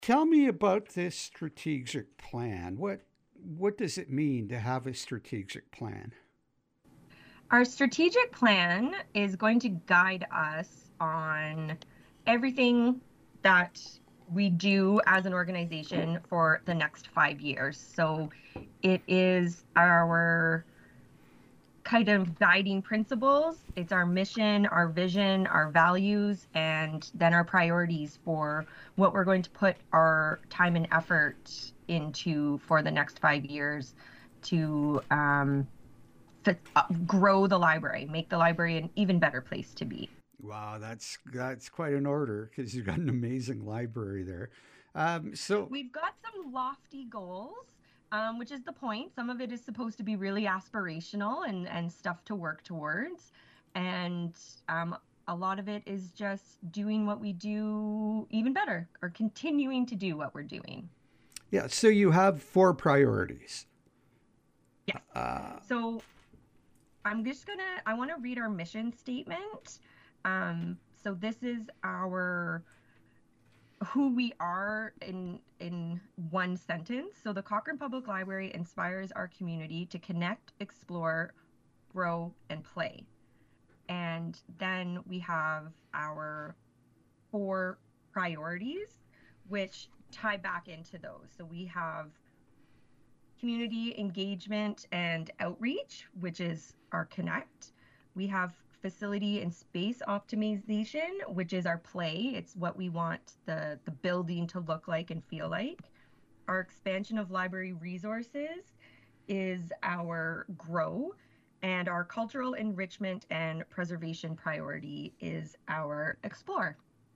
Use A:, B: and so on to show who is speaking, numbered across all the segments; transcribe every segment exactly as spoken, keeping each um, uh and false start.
A: Tell me about this strategic plan. What what does it mean to have a strategic plan?
B: Our strategic plan is going to guide us on everything that we do as an organization for the next five years. So it is our kind of guiding principles. It's our mission, our vision, our values, and then our priorities for what we're going to put our time and effort into for the next five years to um, to uh, grow the library, make the library an even better place to be.
A: Wow, that's that's quite an order because you've got an amazing library there. Um, so
B: We've got some lofty goals, um, which is the point. Some of it is supposed to be really aspirational and and stuff to work towards, and um, a lot of it is just doing what we do even better or continuing to do what we're doing.
A: yeah, so you have four priorities.
B: Yes.
A: Uh,
B: So I'm just gonna, I want to read our mission statement. Um, so this is our who we are in in one sentence. So the Cochrane Public Library inspires our community to connect, explore, grow, and play. And then we have our four priorities, which tie back into those. So we have community engagement and outreach, which is our connect. We have facility and space optimization, which is our play. It's what we want the, the building to look like and feel like. Our expansion of library resources is our grow, and our cultural enrichment and preservation priority is our explore.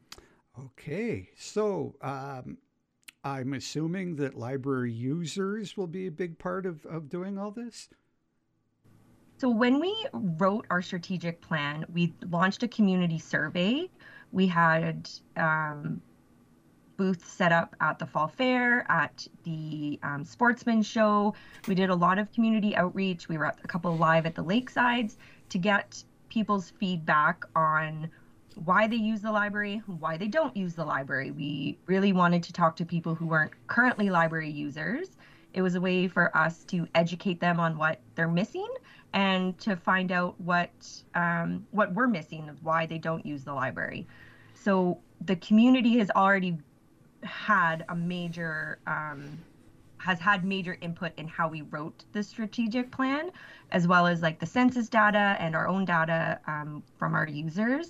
A: okay, so um, I'm assuming that library users will be a big part of, of doing all this.
B: So when we wrote our strategic plan, we launched a community survey. We had um, booths set up at the fall fair, at the um, sportsman show. We did a lot of community outreach. We were at a couple live at the lakesides to get people's feedback on why they use the library, why they don't use the library. We really wanted to talk to people who weren't currently library users. It was a way for us to educate them on what they're missing and to find out what um, what we're missing of why they don't use the library. So the community has already had a major um, has had major input in how we wrote the strategic plan, as well as like the census data and our own data um, from our users.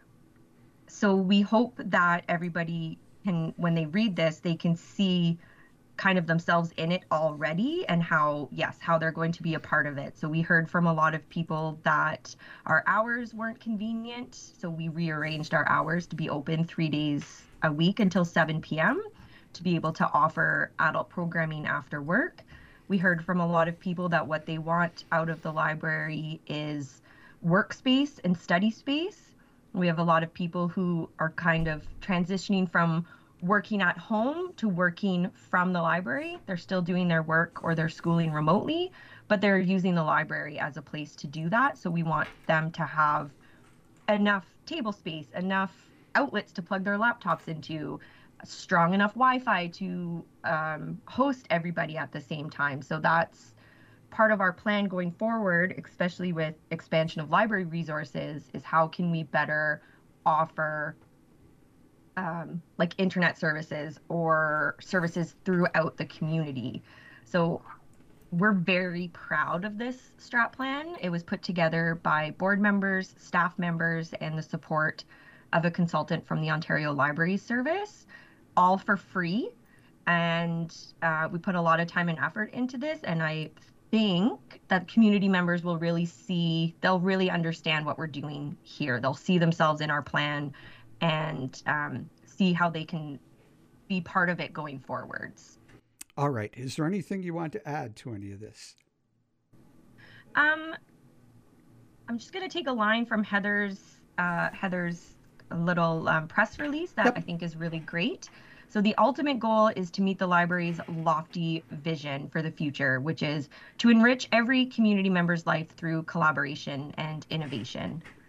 B: So we hope that everybody can, when they read this, they can see kind of themselves in it already and how, yes, how they're going to be a part of it. So we heard from a lot of people that our hours weren't convenient. So we rearranged our hours to be open three days a week until seven p m to be able to offer adult programming after work. We heard from a lot of people that what they want out of the library is workspace and study space. We have a lot of people who are kind of transitioning from working at home to working from the library. They're still doing their work or their schooling remotely, but they're using the library as a place to do that. So we want them to have enough table space, enough outlets to plug their laptops into, strong enough Wi-Fi to um, host everybody at the same time. So that's part of our plan going forward, especially with expansion of library resources, is how can we better offer um, like internet services or services throughout the community. So we're very proud of this strat plan. It was put together by board members, staff members, and the support of a consultant from the Ontario Library Service, all for free. And uh, we put a lot of time and effort into this. And I think that community members will really see, they'll really understand what we're doing here. They'll see themselves in our plan and um, see how they can be part of it going forwards.
A: All right, is there anything you want to add to any of this?
B: Um, I'm just going to take a line from Heather's uh, Heather's little um, press release that I
A: Yep.
B: think is really great. So the ultimate goal is to meet the library's lofty vision for the future, which is to enrich every community member's life through collaboration and innovation.